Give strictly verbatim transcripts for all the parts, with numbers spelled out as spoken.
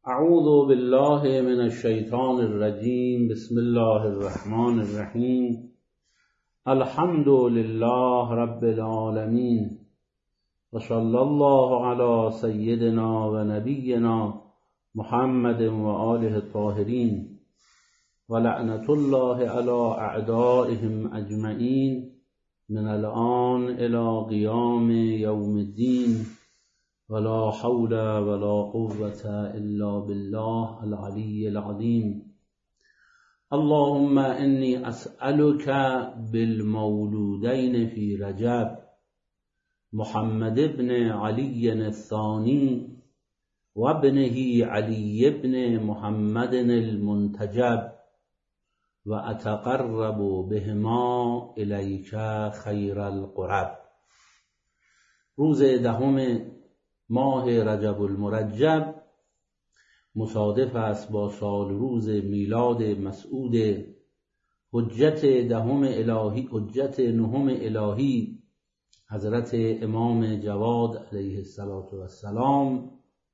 اعوذ بالله من الشیطان الرجیم. بسم الله الرحمن الرحیم. الحمد لله رب العالمین و صلی الله علی سیدنا و نبینا محمد و آله الطاهرین و لعنت الله علی اعدائهم اجمعین من الآن الی قیام یوم الدین ولا حول ولا قوة الا بالله العلی العظیم. اللهم انی اسألك بالمولودین فی رجب محمد ابن علی الثانی و ابنه علی ابن محمد المنتجب و اتقرب بهما الیک خیر القرب. روز دهم ماه رجب المرجب مصادف است با سال روز میلاد مسعود حجت دهم الهی حجت نهم الهی حضرت امام جواد علیه السلام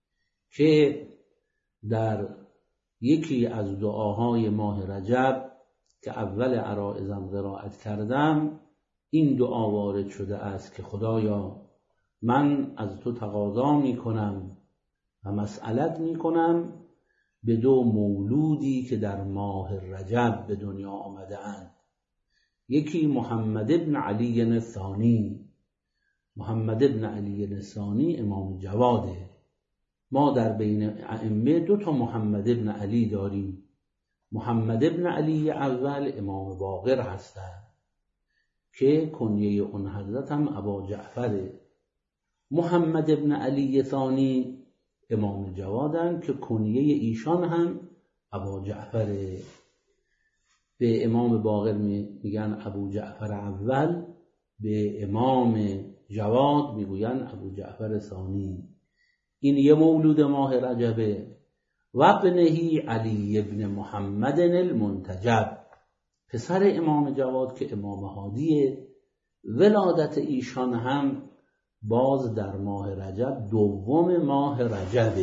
که در یکی از دعاهای ماه رجب که اول عرائزم قرائت کردم این دعا وارد شده است که خدایا من از تو تقاضا می کنم و مسئلت می کنم به دو مولودی که در ماه رجب به دنیا آمده اند. یکی محمد ابن علی الثانی. محمد ابن علی الثانی امام جواده. ما در بین ائمه دو تا محمد ابن علی داریم. محمد ابن علی اول امام باقر هستند که کنیه اون حضرت هم ابا جعفره. محمد ابن علی ثانی امام جوادن که کنیه ایشان هم ابا جعفره. به امام باقر میگن ابو جعفر اول، به امام جواد میگوین ابو جعفر ثانی. این یه مولود ماه رجبه. و ابنه علی ابن محمد المنتجب، پسر امام جواد که امام هادیه. ولادت ایشان هم باز در ماه رجب، دوم ماه رجبه.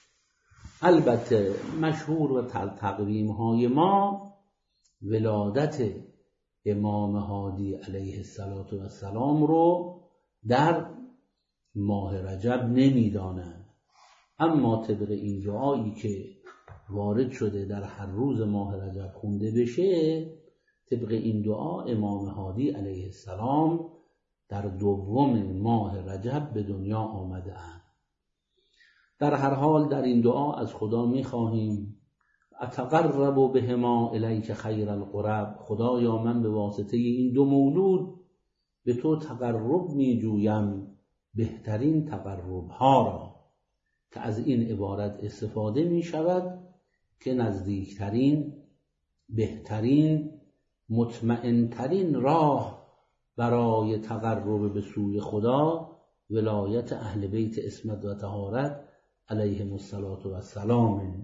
البته مشهور و تقویم های ما ولادت امام هادی علیه السلام رو در ماه رجب نمیدانند، اما طبق این دعایی که وارد شده در هر روز ماه رجب خونده بشه، طبق این دعا امام هادی علیه السلام در دوم ماه رجب به دنیا آمده اند. در هر حال در این دعا از خدا می خواهیم اتقرب بهما الیک خیر القرب. خدایا من به واسطه این دو مولود به تو تقرب می جویم، بهترین تقرب ها را، که از این عبارت استفاده می شود که نزدیکترین، بهترین، مطمئنترین راه برای تقرب به سوی خدا ولایت اهل بیت عصمت و طهارت علیهم السلام.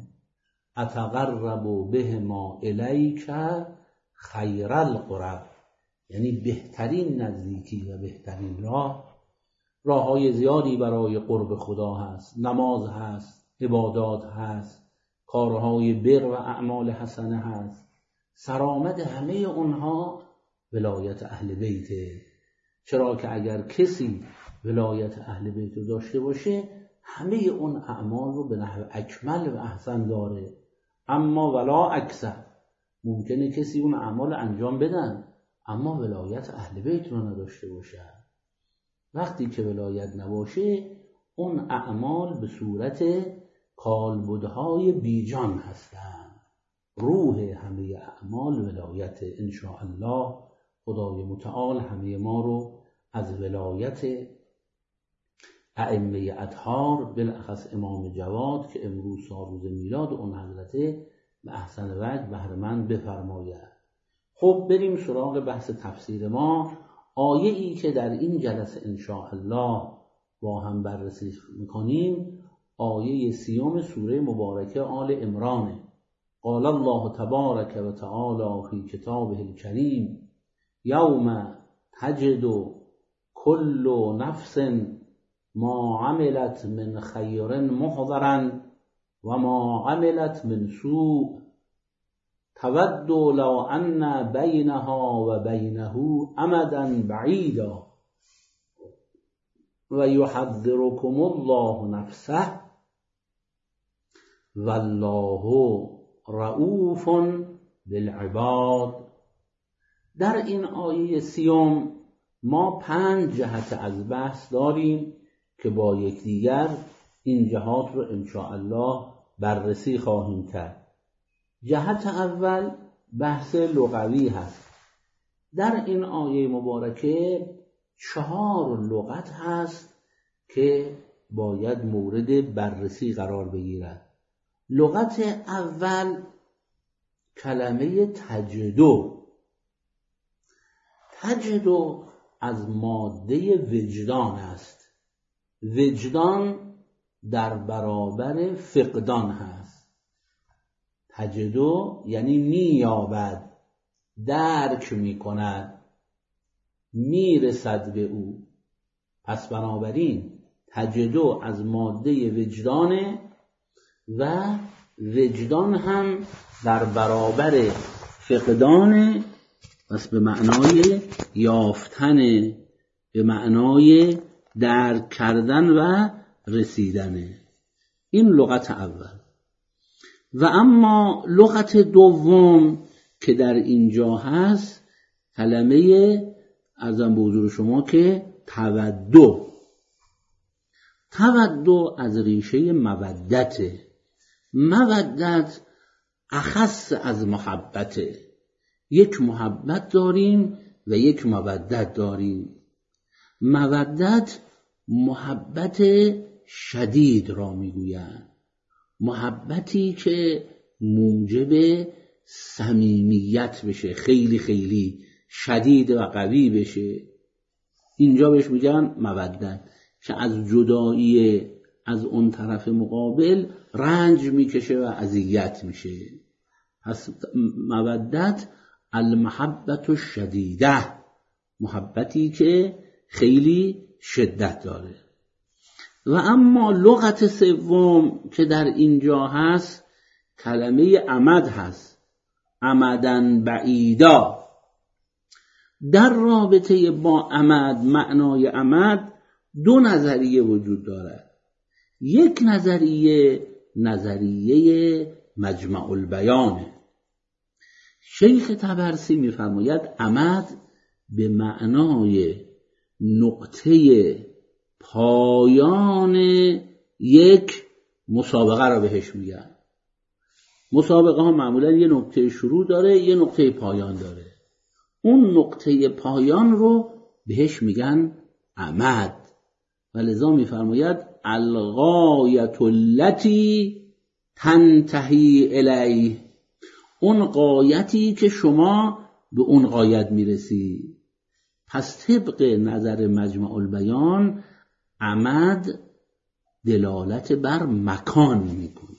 اتقرب بهما الیک خیر القرب، یعنی بهترین نزدیکی و بهترین راه. راه های زیادی برای قرب خدا هست. نماز هست، عبادات هست، کارهای بر و اعمال حسنه هست. سرآمد همه اونها ولایت اهل بیته. چرا که اگر کسی ولایت اهل بیت رو داشته باشه همه اون اعمال رو به نحو اکمل و احسن داره. اما ولا اکثر، ممکنه کسی اون اعمال انجام بدن اما ولایت اهل بیت رو نداشته باشه. وقتی که ولایت نباشه اون اعمال به صورت کالبدهای بیجان هستند. روح همه اعمال ولایت. انشاءالله خدای متعال همه ما رو از ولایت ائمه اطهار، بالاخص امام جواد که امروز روز میلاد اون حضرته، به احسن وجه بهره‌مند بفرماید. خب بریم سراغ بحث تفسیر ما. آیه ای که در این جلسه انشاءالله با هم بررسی میکنیم آیه سیوم سوره مبارکه آل عمران. قال الله تبارک و تعالی فی کتابه الکریم یوم تجد کل نفس ما عملت من خیر محضرا و ما عملت من سوء تود لو ان بینها و بینه امدا بعیدا و یحذرکم الله نفسه والله رؤوف بالعباد. در این آیه سیوم ما پنج جهت از بحث داریم که با یکدیگر این جهات رو انشاءالله بررسی خواهیم کرد. جهت اول بحث لغوی هست. در این آیه مبارکه چهار لغت هست که باید مورد بررسی قرار بگیرد. لغت اول کلمه تجدو. تجدو از ماده وجدان است. وجدان در برابر فقدان هست. تجدو یعنی مییابد، درک میکند، میرسد به او. پس بنابراین تجدو از ماده وجدانه و وجدان هم در برابر فقدانه. پس به معنای یافتن، به معنای درک کردن و رسیدنه. این لغت اول. و اما لغت دوم که در اینجا هست کلمه ارزم به حضور شما که تودع. تودع از ریشه مودته. مودت اخص از محبته. یک محبت داریم و یک مودت داریم. مودت محبت شدید را میگویند، محبتی که موجب صمیمیت بشه، خیلی خیلی شدید و قوی بشه. اینجا بهش میگن مودت، که از جدایی از اون طرف مقابل رنج میکشه و اذیت میشه. پس مودت المحبت الشدیده، محبتی که خیلی شدت داره. و اما لغت سوم که در اینجا هست کلمه امد هست. امدن بعیدا. در رابطه با امد، معنای امد، دو نظریه وجود دارد. یک نظریه نظریه مجمع البیانه. شیخ طبرسی می‌فرماید امد به معنای نقطه پایان یک مسابقه را بهش میگن. مسابقه ها معمولا یه نقطه شروع داره، یه نقطه پایان داره. اون نقطه پایان رو بهش میگن امد. ولذا میفرماید الغایة التي تنتهی الیه، اون غایتی که شما به اون غایت میرسی. پس طبق نظر مجمع البیان امد دلالت بر مکان میکنه.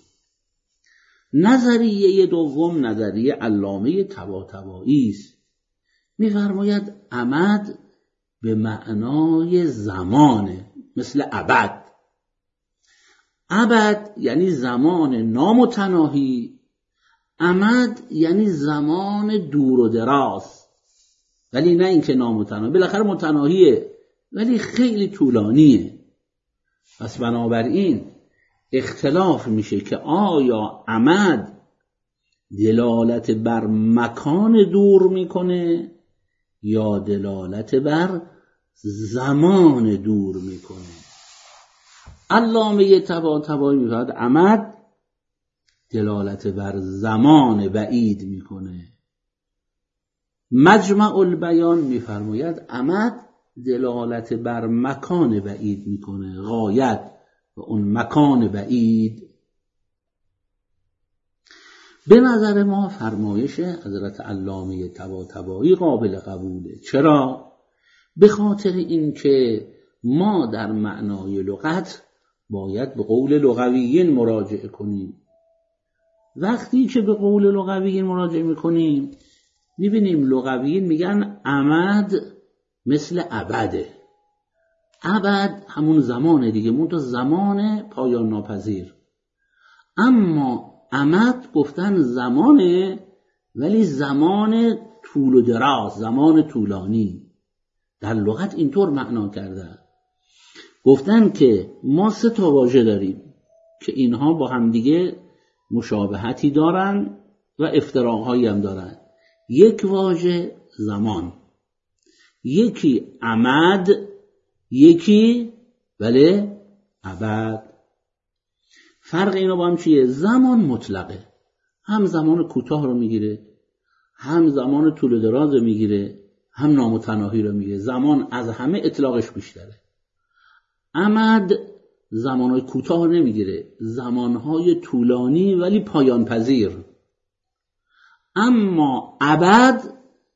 نظریه دوم نظریه علامه طباطبایی است. میفرماید امد به معنای زمانه، مثل ابد. ابد یعنی زمان نامتناهی، امد یعنی زمان دور و دراز، ولی نه اینکه نامتناهی، بالاخره متناهیه ولی خیلی طولانیه. پس بنابراین اختلاف میشه که آیا امد دلالت بر مکان دور میکنه یا دلالت بر زمان دور میکنه. علامه طباطبایی میگوید امد دلالت بر زمان بعید میکنه. مجمع البیان میفرماید امد دلالت بر مکان بعید میکنه، غایت و اون مکان بعید. به نظر ما فرمایش حضرت علامه طباطبایی قابل قبوله. چرا؟ به خاطر اینکه ما در معنای لغت باید به قول لغویین مراجعه کنیم. وقتی که به قول لغویین مراجعه میکنیم میبینیم لغویین میگن امد مثل ابده. ابد همون زمانه دیگه، منتها زمان پایان ناپذیر. اما امد گفتن زمانه، ولی زمان طول و دراز، زمان طولانی. در لغت اینطور معنا کردن. گفتن که ما سه تا واژه داریم که اینها با هم دیگه مشابهتی دارن و افتراق‌هایی هم دارن. یک واژه زمان، یکی امد، یکی بله ابد. فرق اینا با هم چیه؟ زمان مطلقه، هم زمان کوتاه رو میگیره، هم زمان طول و دراز رو میگیره، هم نامتناهی رو میگیره. زمان از همه اطلاقش بیشتره. امد زمانهای کوتاه نمیگیره، زمانهای طولانی ولی پایان پذیر. اما ابد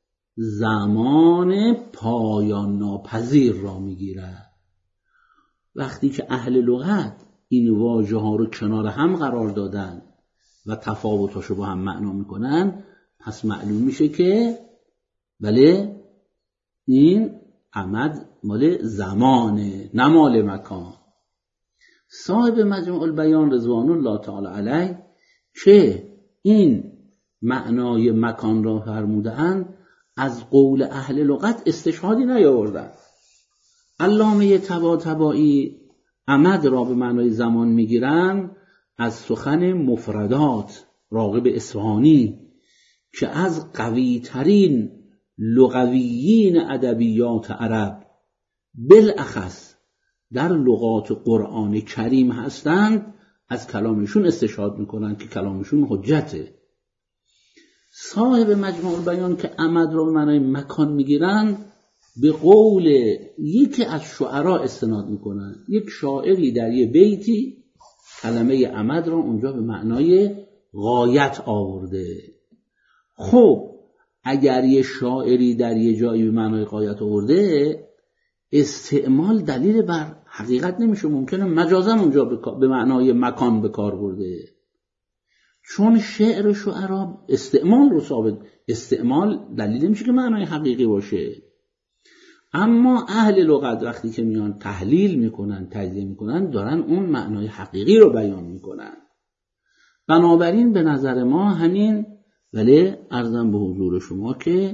زمان پایان ناپذیر را میگیره. وقتی که اهل لغت این واژه ها رو کنار هم قرار دادن و تفاوتاشو با هم معنا میکنن، پس معلوم میشه که بله این امد مال زمانه نه مال مکان. صاحب مجموع البیان رضوان الله تعالی علیه که این معنای مکان را فرمودند، از قول اهل لغت استشهادی نیاوردند. علامه طباطبایی امد را به معنای زمان میگیرند از سخن مفردات راغب اصفهانی که از قوی ترین لغویین ادبیات عرب بالاخص در لغات قرآن کریم هستند، از کلامشون استشهاد میکنن که کلامشون حجته. صاحب مجموع البیان که امد را به معنای مکان میگیرن به قول یکی از شعرا استناد میکنن. یک شاعری در یه بیتی کلمه امد را اونجا به معنای غایت آورده. خب اگر یه شاعری در یه جایی به معنای غایت آورده، استعمال دلیل بر حقیقت نمیشه، ممکنه مجازاً اونجا به معنای مکان به کار برده، چون شعر شعرا استعمال رو ثابت، استعمال دلیل نمیشه که معنای حقیقی باشه. اما اهل لغت وقتی که میان تحلیل میکنن، تجزیه میکنن، دارن اون معنای حقیقی رو بیان میکنن. بنابراین به نظر ما همین ولی عرضم به حضور شما که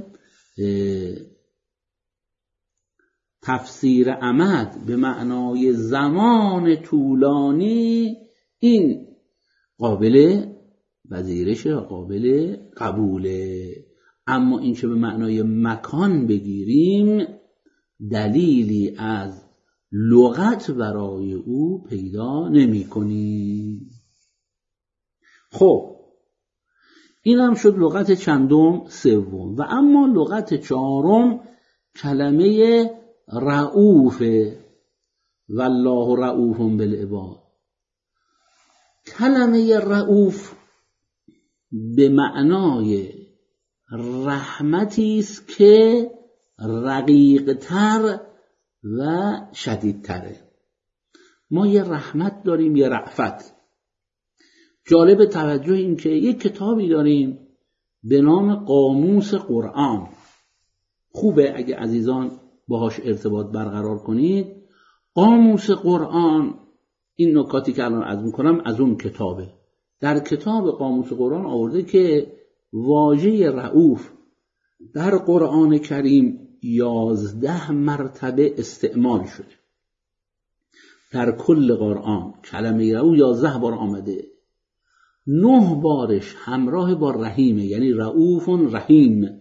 تفسیر امد به معنای زمان طولانی این قابل پذیرش و قابل قبوله. اما این که به معنای مکان بگیریم دلیلی از لغت برای او پیدا نمی کنیم. خب این هم شد لغت چندم سوم. و اما لغت چهارم کلمه رؤوف، والله رؤوف بالعباد. کلمه رؤوف به معنای رحمتی است که رقیق‌تر و شدیدتره. ما یه رحمت داریم، یه رأفت. جالب توجه این که یک کتابی داریم به نام قاموس قرآن. خوبه اگه عزیزان باهاش ارتباط برقرار کنید. قاموس قرآن، این نکاتی که الان عرض میکنم از اون کتابه. در کتاب قاموس قرآن آورده که واژه رؤوف در قرآن کریم یازده مرتبه استعمال شده. در کل قرآن کلمه رؤوف یازده بار آمده. نه بارش همراه با رحیمه، یعنی رؤوف رحیم.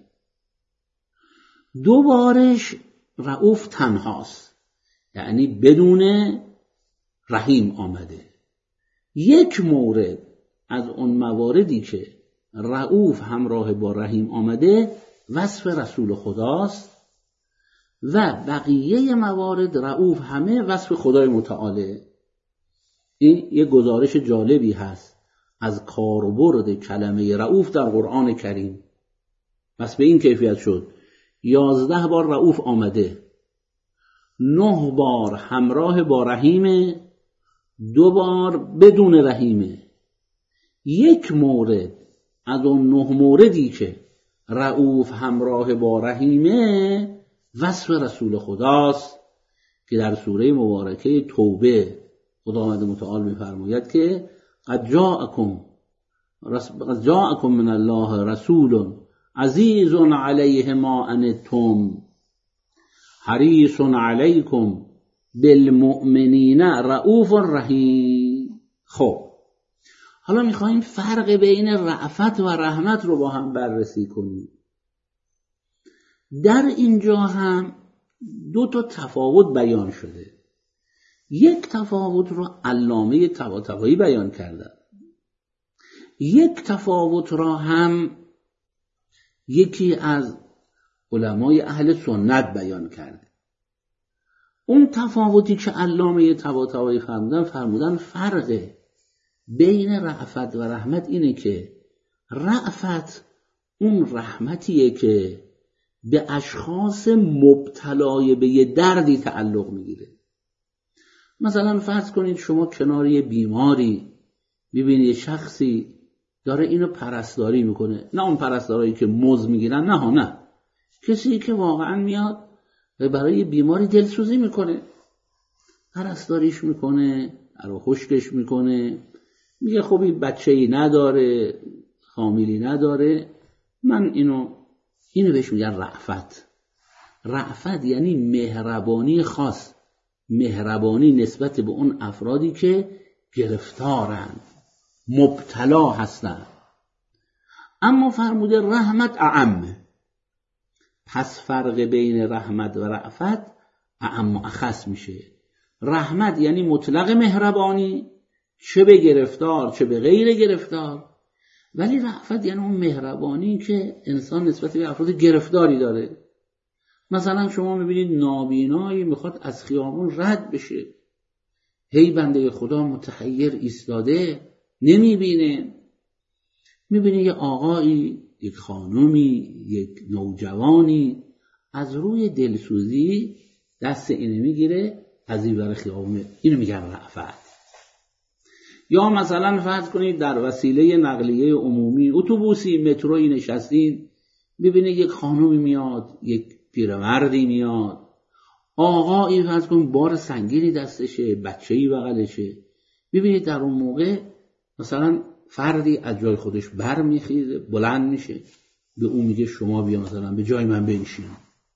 دو بارش رؤوف تنهاست، یعنی بدون رحیم آمده. یک مورد از اون مواردی که رؤوف همراه با رحیم آمده وصف رسول خداست و بقیه موارد رؤوف همه وصف خدای متعاله. این یک گزارش جالبی هست از کاربرد کلمه رؤوف در قرآن کریم. پس به این کیفیت شد یازده بار رؤوف آمده، نه بار همراه با رحیمه، دو بار بدون رحیمه. یک مورد از اون نه موردی که رؤوف همراه با رحیمه وصف رسول خداست که در سوره مبارکه توبه خداوند متعال می‌فرماید که قد جاءکم قد جاءکم من الله رسول عزیز علیه ما عنتم حریص علیکم بالمؤمنین رؤوف رحیم. خب حالا میخوایم فرق بین رأفت و رحمت رو با هم بررسی کنیم. در اینجا هم دو تا تفاوت بیان شده. یک تفاوت رو علامه طباطبایی بیان کرده، یک تفاوت را هم یکی از علمای اهل سنت بیان کرده. اون تفاوتی که علامه طباطبایی فرمودن فرمودن فرق بین رأفت و رحمت اینه که رأفت اون رحمتیه که به اشخاص مبتلای به یه دردی تعلق میگیره. مثلا فرض کنید شما کنار یه بیماری ببینید یه شخصی داره اینو پرستاری میکنه، نه اون پرستارایی که مزد میگیرن، نه ها نه، کسی که واقعا میاد و برای بیماری دلسوزی میکنه، پرستاریش میکنه، رو خشکش میکنه، میگه خب این بچه‌ای نداره، حاملی نداره، من اینو اینو بهش میگن رأفت. رأفت یعنی مهربانی خاص، مهربانی نسبت به اون افرادی که گرفتارند، مبتلا هستند. اما فرموده رحمت اعم. پس فرق بین رحمت و رأفت اعم و اخص میشه. رحمت یعنی مطلق مهربانی، چه به گرفتار چه به غیر گرفتار، ولی رأفت یعنی اون مهربانی که انسان نسبت به افراد گرفتاری داره. مثلا شما میبینید نابینایی میخواد از خیابون رد بشه، هی بنده خدا متحیر ایستاده نمیبینه، میبینه یه آقایی، یک خانومی، یک نوجوانی از روی دلسوزی دست اینو میگیره از این ور خیابون، اینو میگن رأفت. یا مثلا فرض کنید در وسیله نقلیه عمومی، اتوبوسی، متروی نشستین، ببینه یک خانومی میاد، یک پیرمردی میاد، آقایی فرض کنید بار سنگینی دستشه، بچه‌ای بغلشه، ببینید در اون موقع مثلا فردی از جای خودش بر میخیزه، بلند میشه، به اون میگه شما بیا مثلا به جای من بنشین.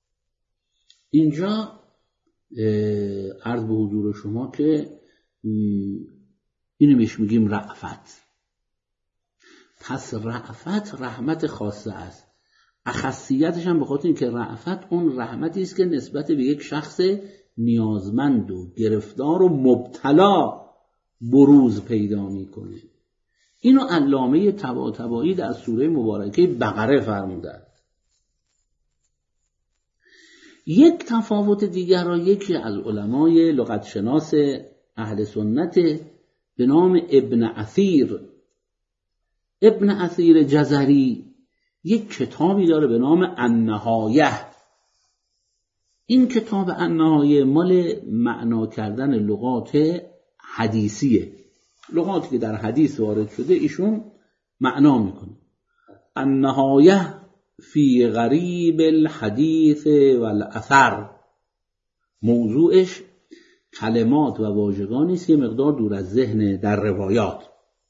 اینجا عرض به حضور شما که اینو میش میگیم رأفت. پس رأفت رحمت خاصه است. اخصیتش هم به خاطر اینکه رأفت اون رحمتی است که نسبت به یک شخص نیازمند و گرفتار و مبتلا بروز پیدا میکنه. اینو علامه طباطبایی در سوره مبارکه بقره فرمودند. یک تفاوت دیگر را یکی از علمای لغت شناس اهل سنت به نام ابن اثیر ابن اثیر جزری یک کتابی داره به نام النهایه. این کتاب النهایه مال معنا کردن لغات حدیثیه، لغاتی که در حدیث وارد شده ایشون معنا میکنه. النهایه فی غریب الحدیث والاثر، موضوعش کلمات و واژگانی است که مقدار دور از ذهن در روایات.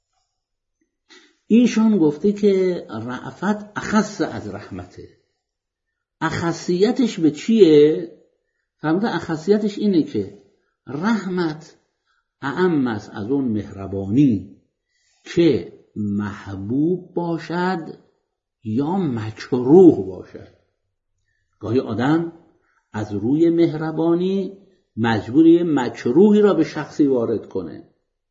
ایشون گفته که رأفت اخص از رحمته. اخصیتش به چیه؟ فرموده اخصیتش اینه که رحمت اعم است از اون مهربانی که محبوب باشد یا مکروه باشد. گاهی آدم از روی مهربانی مجبوری مکروهی را به شخصی وارد کنه.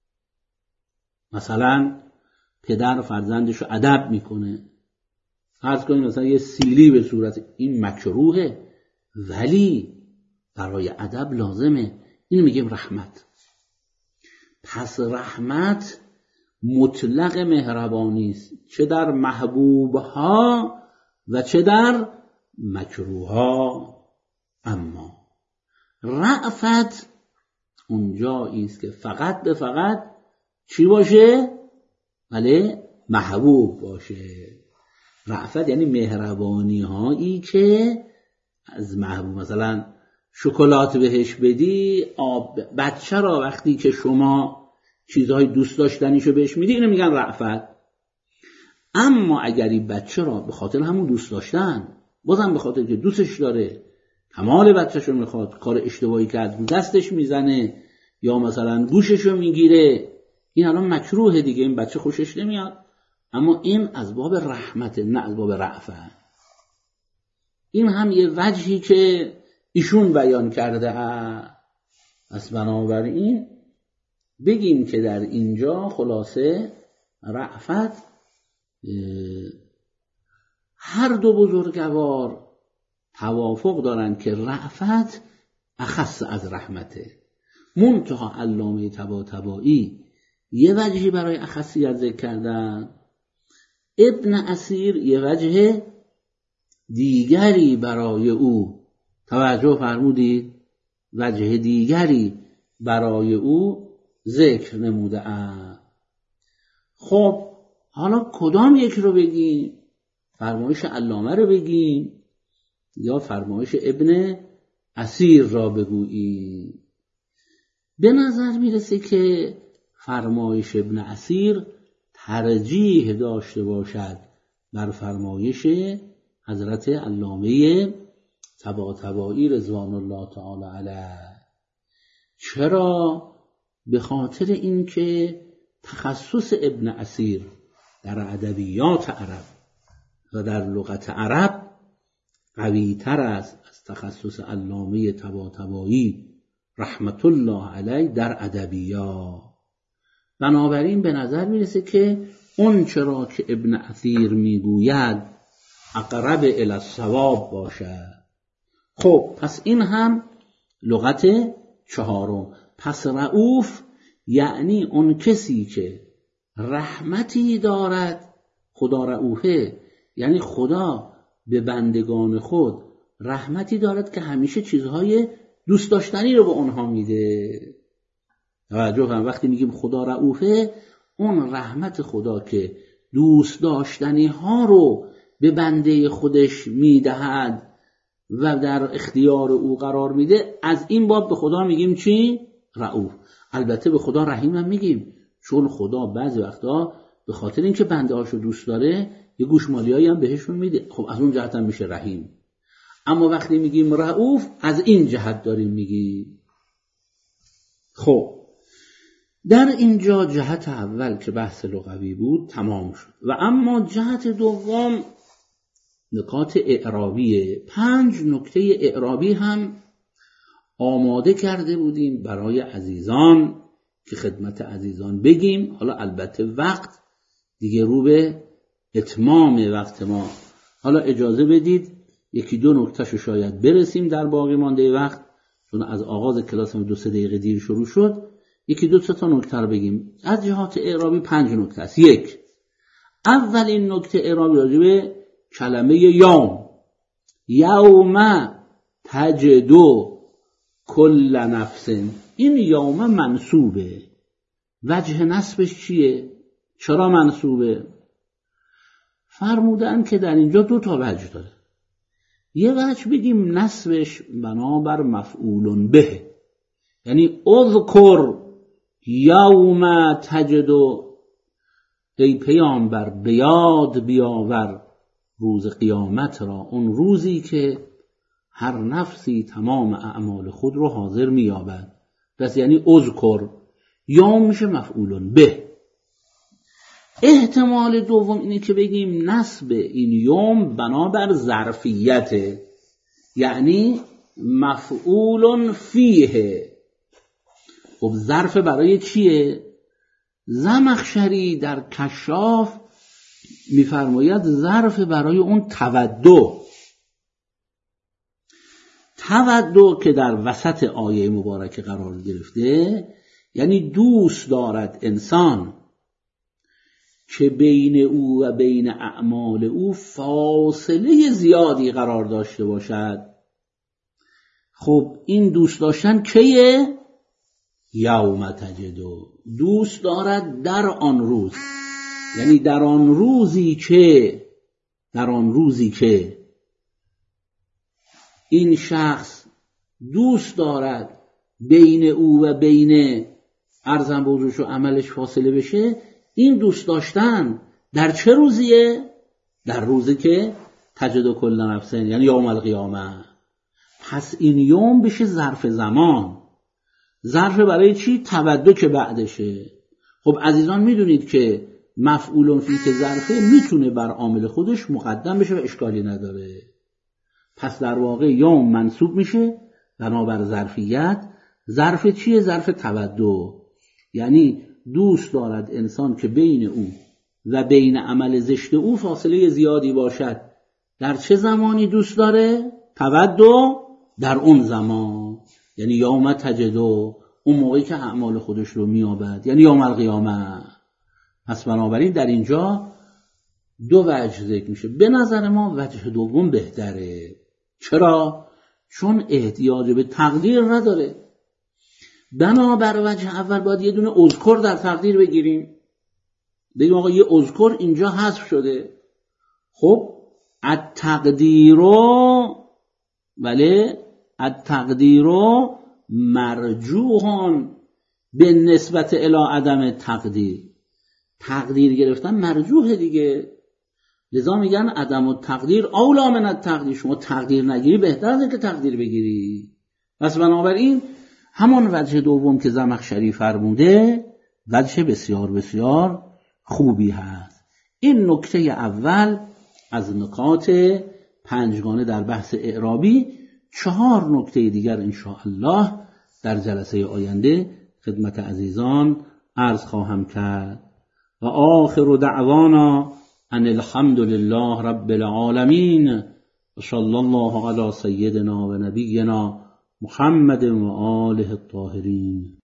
مثلا پدر فرزندش رو ادب میکنه، فرض کنید مثلا یه سیلی به صورت، این مکروهه ولی برای ادب لازمه، این میگیم رحمت. پس رحمت مطلق مهربانی است، چه در محبوبها و چه در مکروهها. اما رأفت اونجایی است که فقط به فقط چی باشه؟ بله، محبوب باشه. رأفت یعنی مهربانی هایی که از محبوب، مثلا شکلات بهش بدی، آب بچه را وقتی که شما چیزهای دوست داشتنیشو بهش میده، اینو میگن رأفت. اما اگر این بچه را به خاطر همون دوست داشتن، بازم به خاطر که دوستش داره، کمال بچه‌شو میخواد، کار اشتباهی کرد دستش میزنه یا مثلا گوششو میگیره، این الان مکروه دیگه، این بچه خوشش نمیاد. اما این از باب رحمت، نه از باب رأفت. این هم یه وجهی که ایشون بیان کرده. پس بنابراین بگیم که در اینجا خلاصه رأفت، هر دو بزرگوار توافق دارن که رأفت اخص از رحمته. منتها علامه طباطبایی یه وجهی برای اخصیت ذکر کردن، ابن اثیر یه وجه دیگری برای او، توجه فرمودید، وجه دیگری برای او ذکر نموده اند. خب حالا کدام یک رو بگیم؟ فرمایش علامه رو بگیم یا فرمایش ابن اثیر را بگوییم؟ به نظر میرسه که فرمایش ابن اثیر ترجیح داشته باشد بر فرمایش حضرت علامه طباطبایی رضوان الله تعالی علیه. چرا؟ به خاطر اینکه تخصص ابن اثیر در ادبیات عرب و در لغت عرب قوی تر است از تخصص علامه طباطبایی رحمت الله علیه در ادبیات. بنابراین به نظر میرسه که اون چرا که ابن اثیر میگوید اقرب الی الصواب باشد. خب پس این هم لغت چهارم. پس رؤوف یعنی اون کسی که رحمتی دارد، خدا رؤوفه، یعنی خدا به بندگان خود رحمتی دارد که همیشه چیزهای دوست داشتنی رو به اونها میده. توجه کنید، وقتی میگیم خدا رؤوفه، اون رحمت خدا که دوست داشتنی ها رو به بنده خودش میدهد و در اختیار او قرار میده، از این باب به خدا میگیم چی؟ رؤوف. البته به خدا رحیم هم میگیم، چون خدا بعضی وقتا به خاطر اینکه بنده هاشو دوست داره یه گوشمالیایی هم بهشون میده، خب از اون جهت هم میشه رحیم. اما وقتی میگیم رؤوف از این جهت داریم میگیم. خب در اینجا جهت اول که بحث لغوی بود تمام شد و اما جهت دوم نکات اعرابیه. پنج نکته اعرابی هم آماده کرده بودیم برای عزیزان که خدمت عزیزان بگیم. حالا البته وقت دیگه رو به اتمام وقت ما، حالا اجازه بدید یکی دو نکتهشو شاید برسیم در باقی مانده وقت، چون از آغاز کلاس دو سه دقیقه دیر شروع شد. یکی دو تا نکته رو بگیم. از جهات اعرابی پنج نکته است. یک، اولین نکته اعرابی راجع به کلمه یوم. یوم تجدو کل نفس، این یوم منصوبه. وجه نصبش چیه؟ چرا منصوبه؟ فرمودن که در اینجا دو تا وجه داره. یه وجه بگیم نصبش بنابر مفعول به، یعنی اذکر یوم تجدو، ای پیامبر به یاد بیاور روز قیامت را، اون روزی که هر نفسی تمام اعمال خود رو حاضر می‌یابد. پس یعنی اذکر، یوم میشه مفعول به. احتمال دوم اینه که بگیم نصب این یوم بنابر ظرفیته، یعنی مفعول فیه. خب ظرف برای چیه؟ زمخشری در کشاف میفرماید ظرف برای اون تودع. تودع که در وسط آیه مبارکه قرار گرفته، یعنی دوست دارد انسان که بین او و بین اعمال او فاصله زیادی قرار داشته باشد. خب این دوست داشتن کیه؟ یوم تجدو، دوست دارد در آن روز، یعنی در آن روزی که در آن روزی که این شخص دوست دارد بین او و بین ارزم به حضورش و عملش فاصله بشه، این دوست داشتن در چه روزیه؟ در روزی که تجد کل نفس، یعنی یوم القیامه. پس این یوم بشه ظرف زمان. ظرف برای چی؟ تودع که بعدشه. خب عزیزان میدونید که مفعول فی که ظرفه میتونه بر عامل خودش مقدم بشه و اشکالی نداره. پس در واقع یوم منصوب میشه بنابر ظرفیت. ظرف چیه؟ ظرف تودع. یعنی دوست دارد انسان که بین او و بین عمل زشت او فاصله زیادی باشد. در چه زمانی دوست داره؟ تودع در اون زمان، یعنی یوم تجدو، اون موقعی که اعمال خودش رو میابد، یعنی یوم القیامه. پس بنابراین در اینجا دو وجه ذکر میشه. به نظر ما وجه دوم بهتره. چرا؟ چون احتیاج به تقدیر نداره. بنابر وجه اول باید یه دونه اذکر در تقدیر بگیریم، بگیم آقا یه اذکر اینجا حذف شده. خب التقدیرو بله التقدیرو مرجوحان به نسبت الی عدم تقدیر. تقدیر گرفتن مرجوحه دیگه، لذا میگن عدم التقدیر اولا من التقدیر. شما تقدیر نگیری بهتر از که تقدیر بگیری. پس بنابراین همون وجه دوم که زمخشری فرموده وجه بسیار بسیار خوبی هست. این نکته اول از نکات پنجگانه در بحث اعرابی. چهار نکته دیگر انشاءالله در جلسه آینده خدمت عزیزان عرض خواهم کرد. و آخر دعوانا ان الحمد لله رب العالمین و صلی الله علی سیدنا و نبینا محمد و آله الطاهرین.